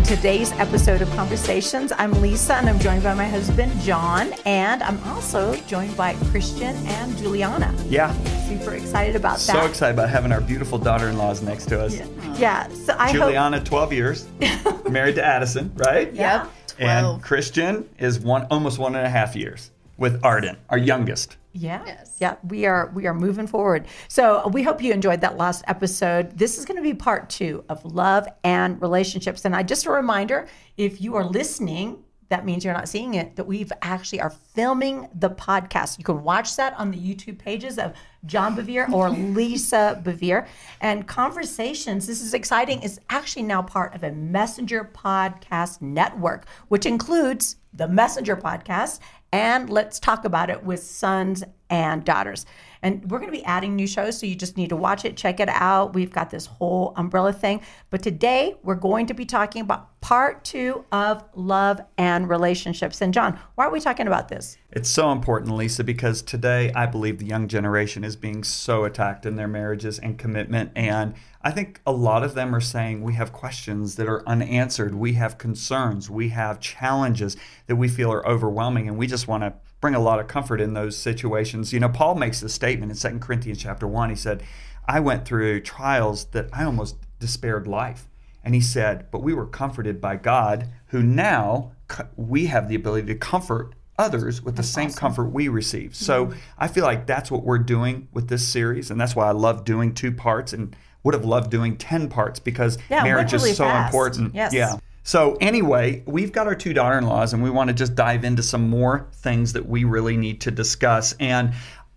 today's episode of Conversations. I'm Lisa, and I'm joined by my husband, John, and I'm also joined by Christian and Juliana. Yeah. Super excited about that. So excited about having our beautiful daughter-in-laws next to us. Yeah. So Juliana, 12 years, married to Addison, right? Yeah. 12. And Christian is almost 1.5 years with Arden, our youngest. Yeah. Yes. Yeah. We are moving forward. So we hope you enjoyed that last episode. This is going to be part 2 of love and relationships. And just a reminder, if you are listening, that means you're not seeing it, that we've actually are filming the podcast. You can watch that on the YouTube pages of John Bevere or Lisa Bevere. And Conversations, this is exciting, is actually now part of a Messenger podcast network, which includes the Messenger podcast and Let's Talk About It with Sons and Daughters. And we're going to be adding new shows, so you just need to watch it, check it out. We've got this whole umbrella thing. But today, we're going to be talking about part 2 of love and relationships. And John, why are we talking about this? It's so important, Lisa, because today I believe the young generation is being so attacked in their marriages and commitment. And I think a lot of them are saying we have questions that are unanswered. We have concerns. We have challenges that we feel are overwhelming. And we just want to bring a lot of comfort in those situations. You know, Paul makes this statement in 2 Corinthians chapter 1. He said, I went through trials that I almost despaired life. And he said, but we were comforted by God, who now we have the ability to comfort others with the same comfort we receive. So I feel like that's what we're doing with this series. And that's why I love doing 2 parts and would have loved doing 10 parts because marriage is so important. Yes. Yeah. So anyway, we've got our 2 daughter-in-laws, and we want to just dive into some more things that we really need to discuss. And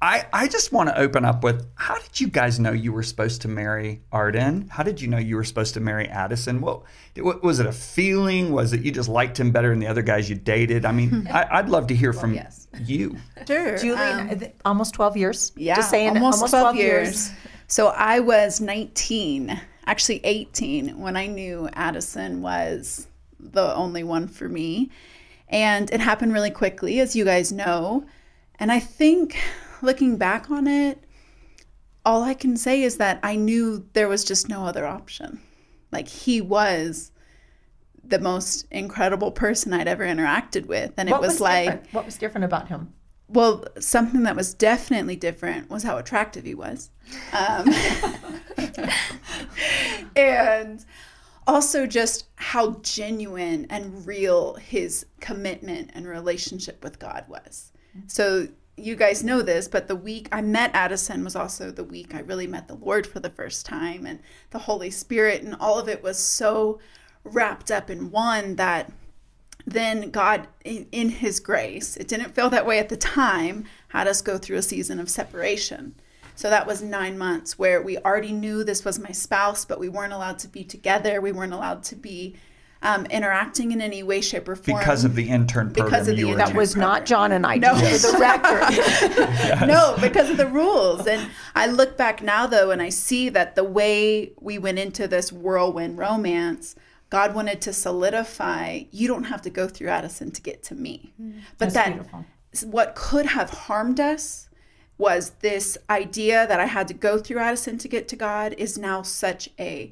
I just want to open up with, how did you guys know you were supposed to marry Arden? How did you know you were supposed to marry Addison? What was it, a feeling? Was it you just liked him better than the other guys you dated? I mean, I'd love to hear from you. Sure. Julie, almost 12 years. Yeah, Just saying, almost 12 years. So I was 19, actually 18, when I knew Addison was the only one for me. And it happened really quickly, as you guys know. And I think, looking back on it, all I can say is that I knew there was just no other option. Like, he was the most incredible person I'd ever interacted with. And it was like... different? What was different about him? Well, something that was definitely different was how attractive he was. And also just how genuine and real his commitment and relationship with God was. So you guys know this, but the week I met Addison was also the week I really met the Lord for the first time, and the Holy Spirit, and all of it was so wrapped up in one that then God, in his grace, it didn't feel that way at the time, had us go through a season of separation. So that was 9 months where we already knew this was my spouse, but we weren't allowed to be together. We weren't allowed to be interacting in any way, shape, or form. Because of the intern program That was not John and I, no. just for the record. Yes. No, because of the rules. And I look back now, though, and I see that the way we went into this whirlwind romance, God wanted to solidify, you don't have to go through Addison to get to me. But That's beautiful. What could have harmed us was this idea that I had to go through Addison to get to God is now such a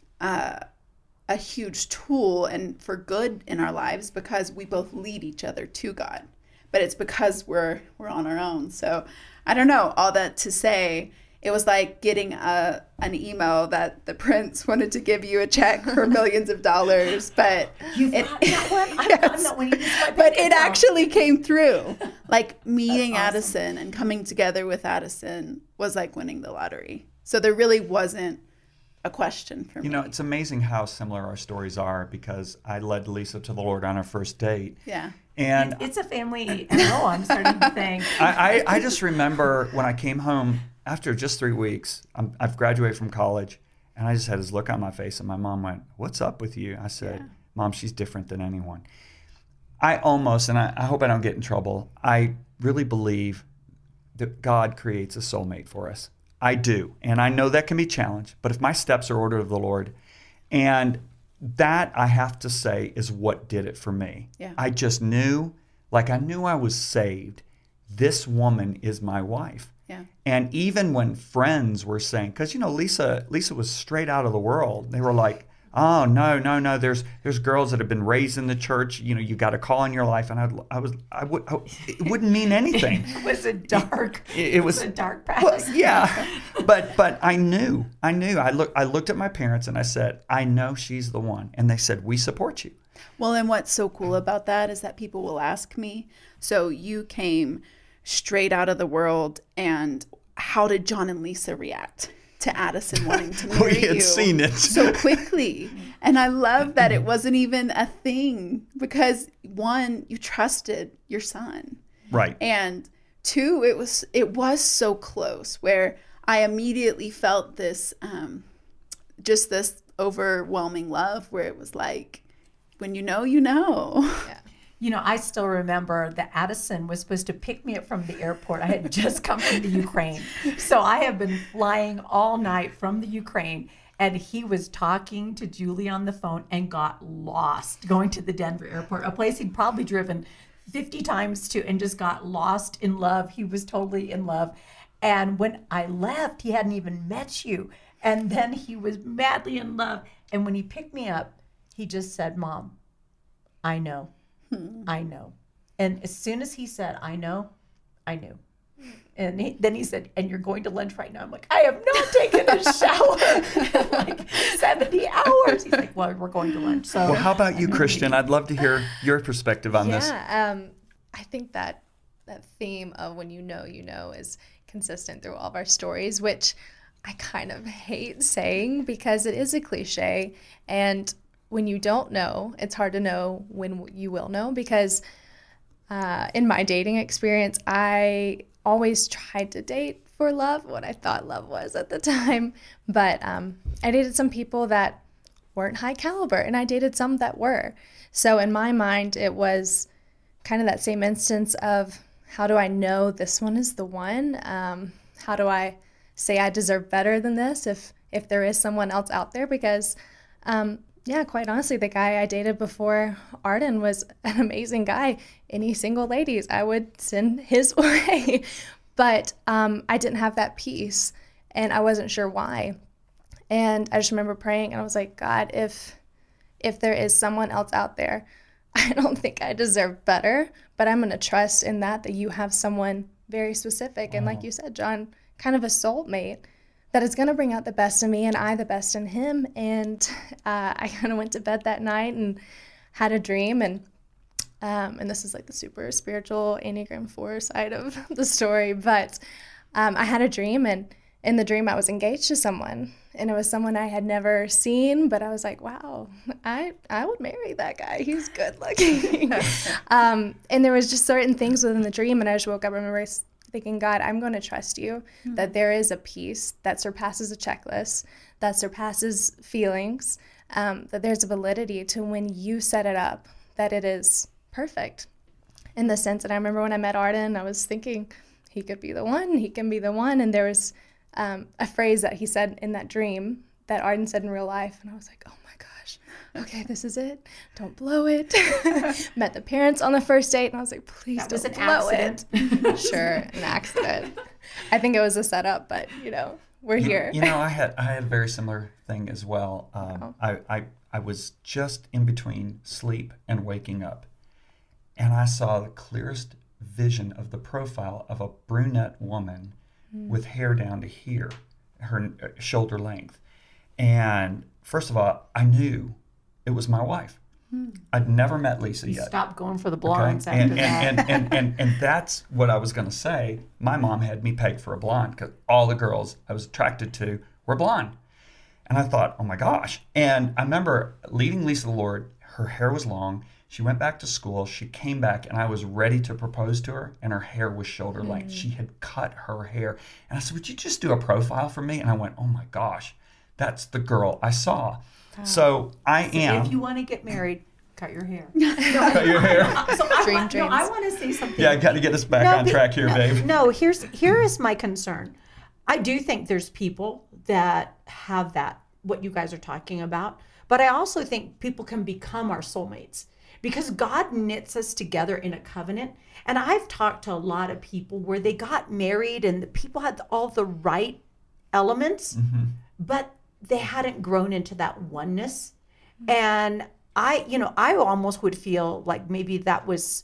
huge tool and for good in our lives, because we both lead each other to God. But it's because we're on our own. So I don't know, all that to say, it was like getting an email that the prince wanted to give you a check for millions of dollars, but You've gotten that one? I've gotten that one. You used my but bank it account. actually came through. Like meeting That's awesome. Addison and coming together with Addison was like winning the lottery. So there really wasn't a question for me. You know, it's amazing how similar our stories are, because I led Lisa to the Lord on our first date. Yeah. And It's a family MO, I'm starting to think. I just remember when I came home after just 3 weeks, I've graduated from college, and I just had this look on my face, and my mom went, "What's up with you?" I said, "Mom, she's different than anyone." I almost, and I hope I don't get in trouble, I really believe that God creates a soulmate for us. I do. And I know that can be challenged, but if my steps are ordered of the Lord, and that, I have to say, is what did it for me. Yeah. I just knew, like I knew I was saved. This woman is my wife. Yeah. And even when friends were saying, because, you know, Lisa was straight out of the world. They were like, Oh, no. There's girls that have been raised in the church. You got a call in your life, and it wouldn't mean anything. It was a dark. It was a dark well, past. yeah, but I knew. I looked at my parents and I said, I know she's the one, and they said, we support you. Well, and what's so cool about that is that people will ask me, so you came straight out of the world, and how did John and Lisa react to Addison wanting to marry We had you seen it. so quickly? And I love that it wasn't even a thing because, one, you trusted your son. Right. And two, it was so close where I immediately felt this, just this overwhelming love where it was like, when you know, you know. Yeah. I still remember that Addison was supposed to pick me up from the airport. I had just come from the Ukraine. So I have been flying all night from the Ukraine, and he was talking to Julie on the phone and got lost going to the Denver airport, a place he'd probably driven 50 times to, and just got lost in love. He was totally in love. And when I left, he hadn't even met you. And then he was madly in love. And when he picked me up, he just said, Mom, I know. I know. And as soon as he said, I know, I knew. And then he said, and you're going to lunch right now. I'm like, I have not taken a shower in like 70 hours. He's like, well, we're going to lunch. So, Well, how about you, Christian? I'd love to hear your perspective on this. I think that theme of when you know is consistent through all of our stories, which I kind of hate saying because it is a cliche. And when you don't know, it's hard to know when you will know because in my dating experience, I always tried to date for love, what I thought love was at the time. But I dated some people that weren't high caliber, and I dated some that were. So in my mind, it was kind of that same instance of how do I know this one is the one? How do I say I deserve better than this if there is someone else out there? Because quite honestly, the guy I dated before Arden was an amazing guy. Any single ladies, I would send his way. But I didn't have that peace, and I wasn't sure why. And I just remember praying, and I was like, God, if there is someone else out there, I don't think I deserve better, but I'm going to trust in that you have someone very specific. And like you said, John, kind of a soulmate that is going to bring out the best in me and I the best in him. And I kind of went to bed that night and had a dream. And this is like the super spiritual Enneagram 4 side of the story. But I had a dream, and in the dream I was engaged to someone. And it was someone I had never seen, but I was like, wow, I would marry that guy. He's good looking. And there was just certain things within the dream. And I just woke up and remember thinking, God, I'm going to trust you that there is a peace that surpasses a checklist, that surpasses feelings, that there's a validity to when you set it up, that it is perfect in the sense. And I remember when I met Arden, I was thinking he could be the one, he can be the one. And there was a phrase that he said in that dream that Arden said in real life. And I was like, oh my gosh, okay, this is it. Don't blow it. Met the parents on the first date, and I was like, please don't blow it. Sure, an accident. I think it was a setup, but, we're here. I had a very similar thing as well. I was just in between sleep and waking up, and I saw the clearest vision of the profile of a brunette woman with hair down to here, her shoulder length. And first of all, I knew it was my wife. I'd never met Lisa yet. Stop going for the blondes after that. And that's what I was going to say. My mom had me pegged for a blonde because all the girls I was attracted to were blonde. And I thought, oh my gosh. And I remember leading Lisa to the Lord. Her hair was long. She went back to school. She came back, and I was ready to propose to her, and her hair was shoulder length. She had cut her hair. And I said, would you just do a profile for me? And I went, oh my gosh, that's the girl I saw. So I am. If you want to get married, cut your hair. Cut your hair. Dreams. I want to say something. Yeah, I got to get us back on track here, babe. No, here is my concern. I do think there's people that have that, what you guys are talking about. But I also think people can become our soulmates because God knits us together in a covenant. And I've talked to a lot of people where they got married and the people had all the right elements, but they hadn't grown into that oneness. And I almost would feel like maybe that was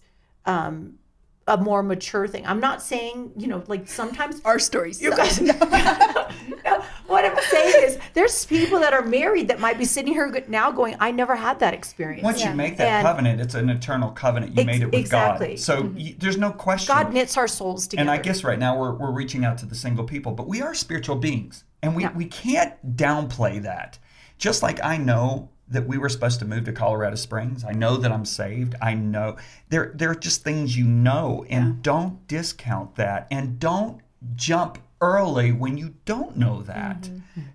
a more mature thing. I'm not saying, like sometimes Our stories. you guys know. No, what I'm saying is there's people that are married that might be sitting here now going, I never had that experience. Once you make that And- covenant, it's an eternal covenant. You made it with exactly. God. So there's no question. God knits our souls together. And I guess right now we're reaching out to the single people, but we are spiritual beings, and we can't downplay that. Just like I know that we were supposed to move to Colorado Springs. I know that I'm saved. I know there are just things and don't discount that, and don't jump early when you don't know that.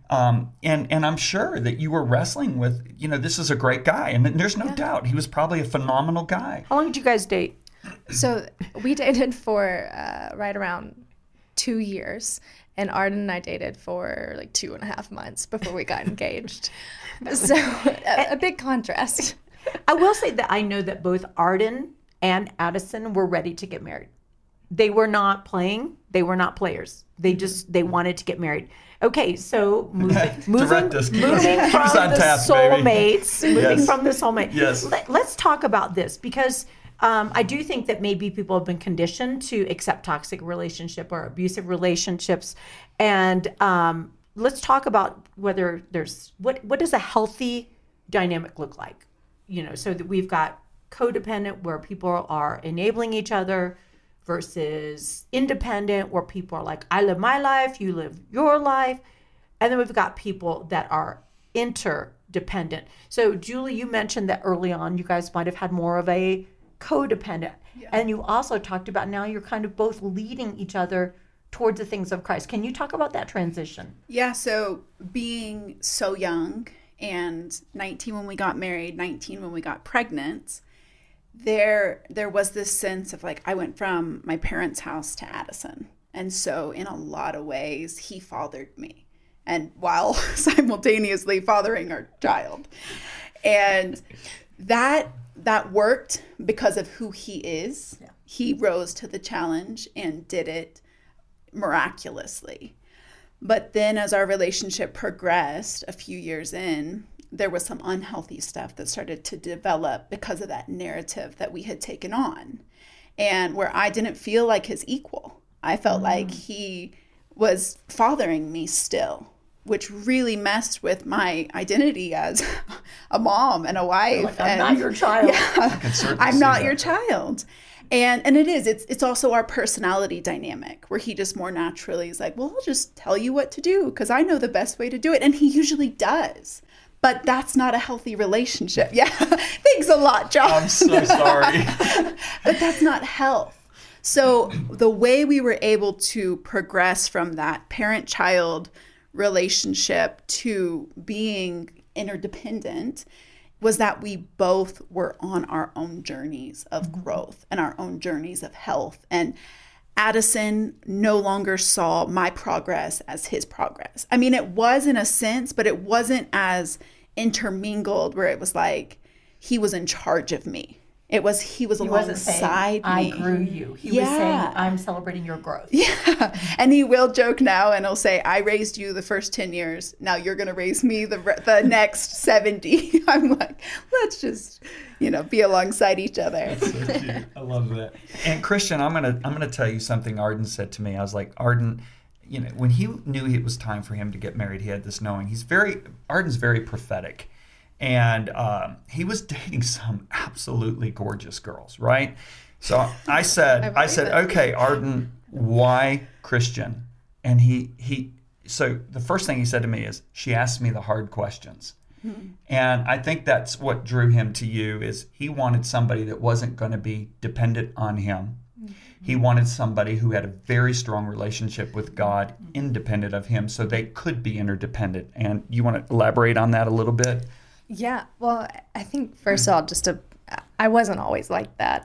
And I'm sure that you were wrestling with, this is a great guy, and there's no doubt he was probably a phenomenal guy. How long did you guys date? So we dated for right around 2 years, and Arden and I dated for like 2.5 months before we got engaged. So a big contrast. I will say that I know that both Arden and Addison were ready to get married. They were not playing. They were not players. They wanted to get married. Okay, so moving Direct us. from He's on the task, baby. soulmates, moving Yes. from the soulmate. Yes. Let's talk about this, because I do think that maybe people have been conditioned to accept toxic relationship or abusive relationships, and let's talk about whether there's what does a healthy dynamic look like, so that we've got codependent where people are enabling each other versus independent where people are like, I live my life, you live your life, and then we've got people that are interdependent. So Julie, you mentioned that early on you guys might have had more of a codependent, and you also talked about now you're kind of both leading each other towards the things of Christ. Can you talk about that transition? Yeah, so being so young and 19 when we got married, 19 when we got pregnant, there was this sense of like, I went from my parents' house to Addison. And so in a lot of ways, he fathered me, and while simultaneously fathering our child. And that worked because of who he is. Yeah. He rose to the challenge and did it miraculously. But then as our relationship progressed a few years in, there was some unhealthy stuff that started to develop because of that narrative that we had taken on, and where I didn't feel like his equal. I felt like he was fathering me still, which really messed with my identity as a mom and a wife. Like, I'm not your child. Yeah, I'm not your child. And it's also our personality dynamic, where he just more naturally is like, well, I'll just tell you what to do because I know the best way to do it. And he usually does. But that's not a healthy relationship. Yeah. Thanks a lot, John. I'm so sorry. But that's not health. So the way we were able to progress from that parent-child relationship to being interdependent was that we both were on our own journeys of growth and our own journeys of health. And Addison no longer saw my progress as his progress. I mean, it was in a sense, but it wasn't as intermingled where it was like he was in charge of me. It was he was alongside me. I grew you. He was saying, I'm celebrating your growth. Yeah. And he will joke now and he'll say, I raised you the first 10 years. Now you're going to raise me the next 70. I'm like, let's just, be alongside each other. That's so cute. I love that. And Christian, I'm gonna tell you something Arden said to me. I was like, Arden, when he knew it was time for him to get married, he had this knowing. Arden's very prophetic. And he was dating some absolutely gorgeous girls, right? So I said, okay, Arden, why Christian? And so the first thing he said to me is, she asked me the hard questions. Mm-hmm. And I think that's what drew him to you, is he wanted somebody that wasn't going to be dependent on him. Mm-hmm. He wanted somebody who had a very strong relationship with God, independent of him, so they could be interdependent. And you want to elaborate on that a little bit? Yeah, well, I think first of all, I wasn't always like that.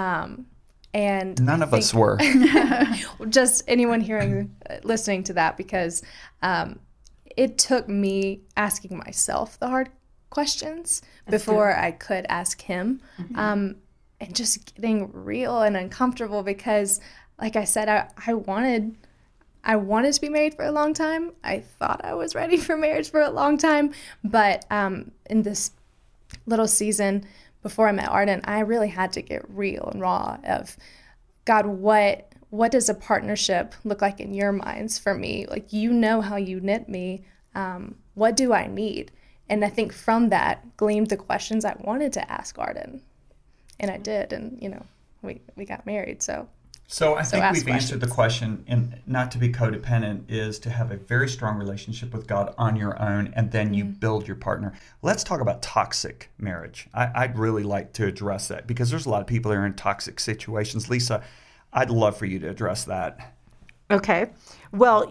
And none of us were. Just anyone listening to that, because it took me asking myself the hard questions before I could ask him. Mm-hmm. And just getting real and uncomfortable because, like I said, I wanted to be married for a long time. I thought I was ready for marriage for a long time. But in this little season before I met Arden, I really had to get real and raw of, God, what does a partnership look like in your minds for me? Like, you know how you knit me. What do I need? And I think from that gleamed the questions I wanted to ask Arden. And I did. And, we got married. So I think ask we've answered the questions. question, and not to be codependent is to have a very strong relationship with God on your own, and then you build your partner. Let's talk about toxic marriage. I'd really like to address that because there's a lot of people that are in toxic situations. Lisa, I'd love for you to address that. Okay. Well,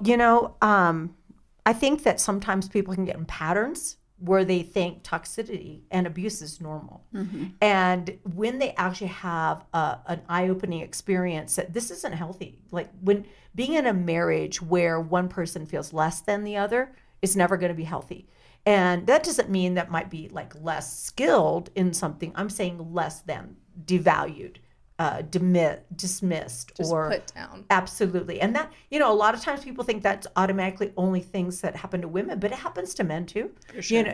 I think that sometimes people can get in patterns where they think toxicity and abuse is normal. And when they actually have an eye-opening experience that this isn't healthy, like when being in a marriage where one person feels less than the other is never going to be healthy. And that doesn't mean that might be like less skilled in something. I'm saying less than, devalued, dismissed, just or put down. Absolutely. And that, a lot of times people think that's automatically only things that happen to women, but it happens to men too. For sure.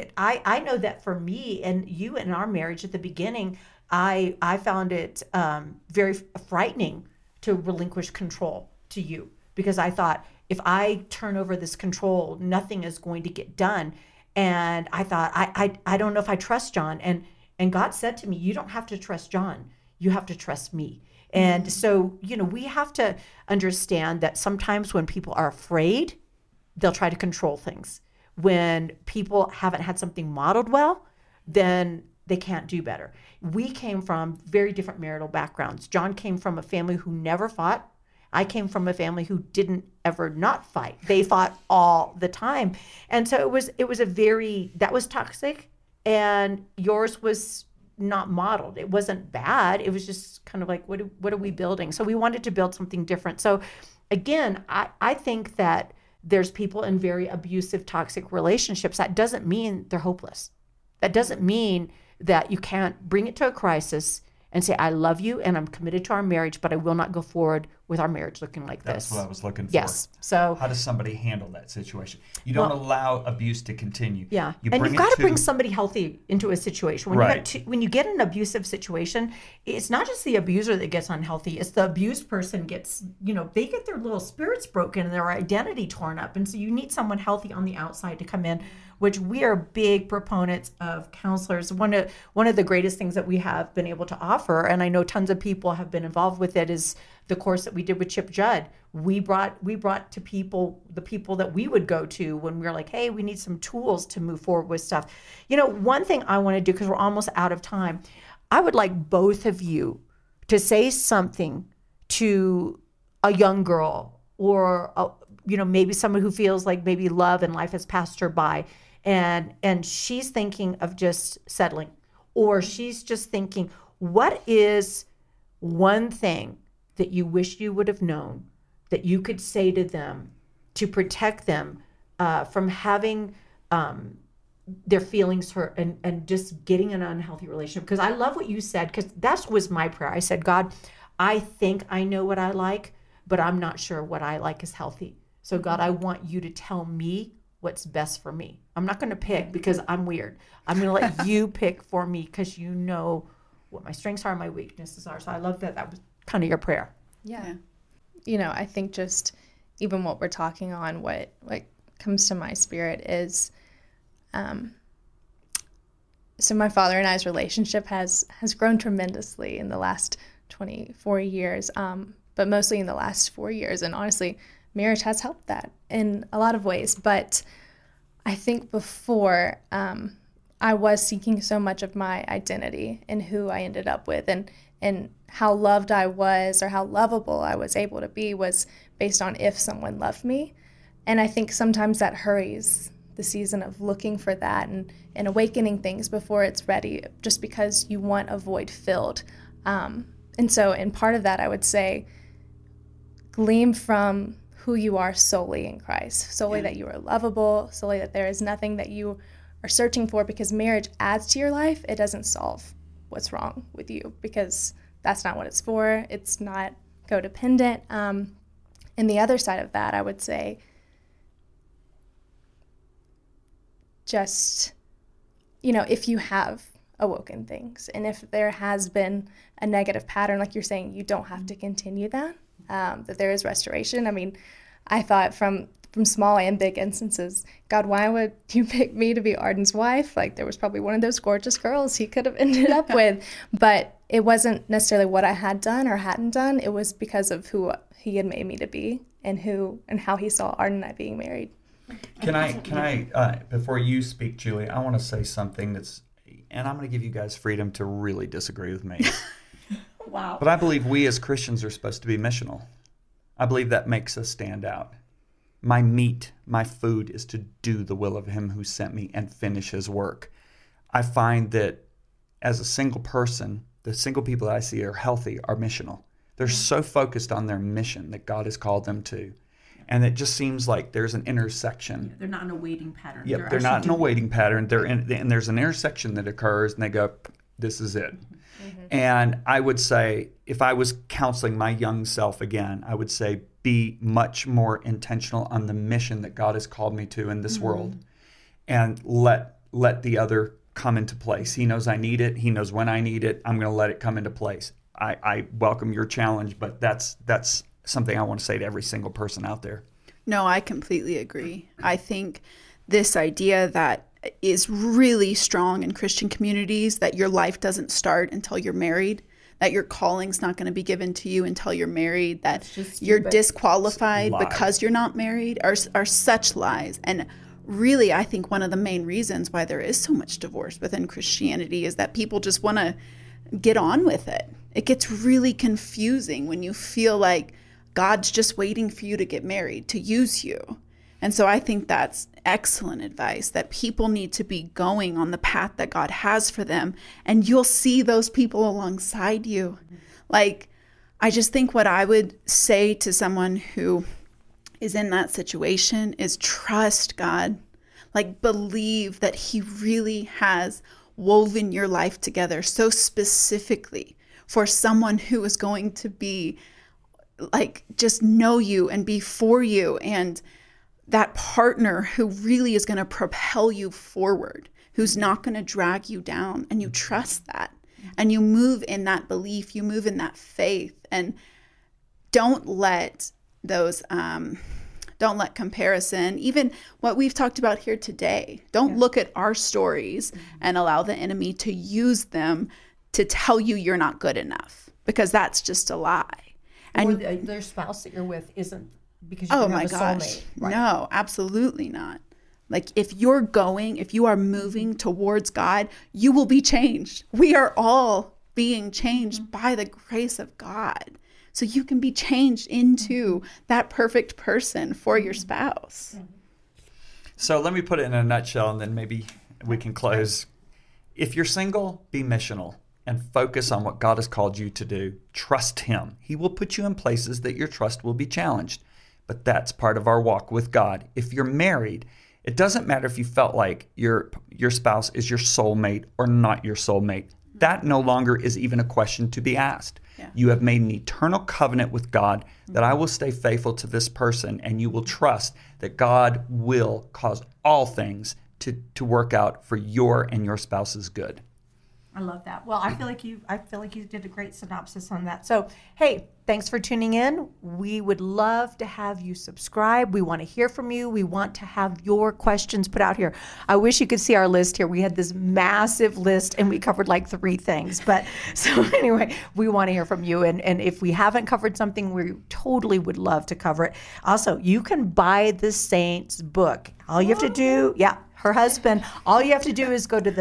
I know that for me and you in our marriage at the beginning, I found it very frightening to relinquish control to you, because I thought if I turn over this control, nothing is going to get done. And I thought, I don't know if I trust John. And God said to me, you don't have to trust John. You have to trust me. And so, we have to understand that sometimes when people are afraid, they'll try to control things. When people haven't had something modeled well, then they can't do better. We came from very different marital backgrounds. John came from a family who never fought. I came from a family who didn't ever not fight. They fought all the time. And so it was that was toxic, and yours was not modeled. It wasn't bad. It was just kind of like, what are we building? So we wanted to build something different. So again, I think that there's people in very abusive, toxic relationships. That doesn't mean they're hopeless. That doesn't mean that you can't bring it to a crisis and say, I love you and I'm committed to our marriage, but I will not go forward with our marriage looking like this. That's what I was looking for. Yes. So how does somebody handle that situation? You don't allow abuse to continue. Yeah. And you've got to bring somebody healthy into a situation. When you get an abusive situation, it's not just the abuser that gets unhealthy. It's the abused person gets, they get their little spirits broken and their identity torn up. And so you need someone healthy on the outside to come in, which we are big proponents of counselors. One of the greatest things that we have been able to offer, and I know tons of people have been involved with it, is the course that we did with Chip Judd. We brought to people the people that we would go to when we were like, hey, we need some tools to move forward with stuff. One thing I want to do, because we're almost out of time, I would like both of you to say something to a young girl, or maybe someone who feels like maybe love and life has passed her by, and she's thinking of just settling, or she's just thinking, what is one thing that you wish you would have known that you could say to them to protect them from having their feelings hurt and just getting an unhealthy relationship? Because I love what you said, because that was my prayer. I said, God, I think I know what I like, but I'm not sure what I like is healthy. So God, I want you to tell me what's best for me. I'm not going to pick because I'm weird. I'm going to let you pick for me, because you know what my strengths are and my weaknesses are. So I love that. That was kind of your prayer. Yeah. I think just even what we're talking on, what comes to my spirit is, so my father and I's relationship has grown tremendously in the last 24 years, but mostly in the last 4 years. And honestly, marriage has helped that in a lot of ways. But I think before, I was seeking so much of my identity in who I ended up with, and how loved I was, or how lovable I was able to be, was based on if someone loved me. And I think sometimes that hurries the season of looking for that and awakening things before it's ready, just because you want a void filled. And so in part of that, I would say, glean from who you are solely in Christ, solely that you are lovable, solely that there is nothing that you are searching for, because marriage adds to your life. It doesn't solve what's wrong with you, because that's not what it's for. It's not codependent. And the other side of that, I would say, just, if you have awoken things. And if there has been a negative pattern, like you're saying, you don't have to continue that, that there is restoration. I mean, I thought from small and big instances, God, why would you pick me to be Arden's wife? Like, there was probably one of those gorgeous girls he could have ended up with, but it wasn't necessarily what I had done or hadn't done. It was because of who he had made me to be and how he saw Arden and I being married. Can I, before you speak, Julie, I want to say something and I'm going to give you guys freedom to really disagree with me. Wow. But I believe we as Christians are supposed to be missional. I believe that makes us stand out. My meat, my food is to do the will of him who sent me and finish his work. I find that as a single person, the single people that I see are healthy, are missional. They're so focused on their mission that God has called them to. And it just seems like there's an intersection. They're not in a waiting pattern. Yep, they're not in a waiting pattern. And there's an intersection that occurs, and they go, this is it. Mm-hmm. And I would say, if I was counseling my young self again, I would say, be much more intentional on the mission that God has called me to in this world, and let the other come into place. He knows I need it. He knows when I need it. I'm going to let it come into place. I welcome your challenge, but that's something I want to say to every single person out there. No, I completely agree. I think this idea that is really strong in Christian communities, that your life doesn't start until you're married, that your calling's not going to be given to you until you're married, that you're disqualified because you're not married, are such lies. And really, I think one of the main reasons why there is so much divorce within Christianity is that people just want to get on with it. It gets really confusing when you feel like God's just waiting for you to get married, to use you. And so I think that's excellent advice, that people need to be going on the path that God has for them, and you'll see those people alongside you. Like, I just think what I would say to someone who is in that situation is trust God. Like, believe that he really has woven your life together so specifically for someone who is going to be like, just know you and be for you, and that partner who really is going to propel you forward, who's not going to drag you down, and you trust that, and you move in that belief, you move in that faith, and don't let comparison, even what we've talked about here today, don't look at our stories and allow the enemy to use them to tell you you're not good enough, because that's just a lie. And their spouse that you're with isn't because you have a soulmate. Right? No, absolutely not. Like, if you are moving towards God, you will be changed. We are all being changed by the grace of God. So you can be changed into that perfect person for your spouse. So let me put it in a nutshell, and then maybe we can close. If you're single, be missional and focus on what God has called you to do. Trust him. He will put you in places that your trust will be challenged. But that's part of our walk with God. If you're married, it doesn't matter if you felt like your spouse is your soulmate or not your soulmate. That no longer is even a question to be asked. Yeah. You have made an eternal covenant with God that I will stay faithful to this person, and you will trust that God will cause all things to work out for your and your spouse's good. I love that. Well, I feel like you did a great synopsis on that. So, hey, thanks for tuning in. We would love to have you subscribe. We want to hear from you. We want to have your questions put out here. I wish you could see our list here. We had this massive list and we covered like 3 things. But so anyway, we want to hear from you. And if we haven't covered something, we totally would love to cover it. Also, you can buy the Saints book. All you have to do, her husband, all you have to do is go to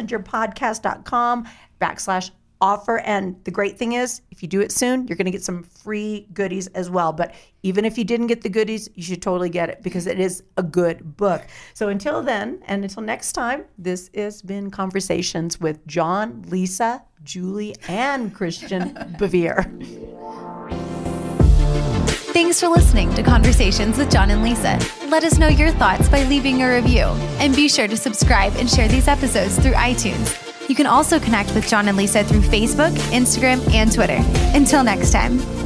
themessengerpodcast.com/offer. And the great thing is, if you do it soon, you're going to get some free goodies as well. But even if you didn't get the goodies, you should totally get it because it is a good book. So until then, and until next time, this has been Conversations with John, Lisa, Julie, and Christian Bevere. Thanks for listening to Conversations with John and Lisa. Let us know your thoughts by leaving a review. And be sure to subscribe and share these episodes through iTunes. You can also connect with John and Lisa through Facebook, Instagram, and Twitter. Until next time.